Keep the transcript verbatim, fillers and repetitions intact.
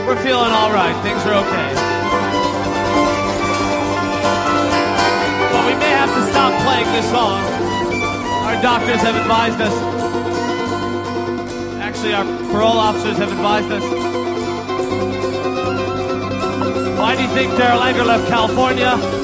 We're feeling all right. Things are okay. But we may have to stop playing this song. Our doctors have advised us. Actually, our parole officers have advised us. Why do you think Darrell Anger left California?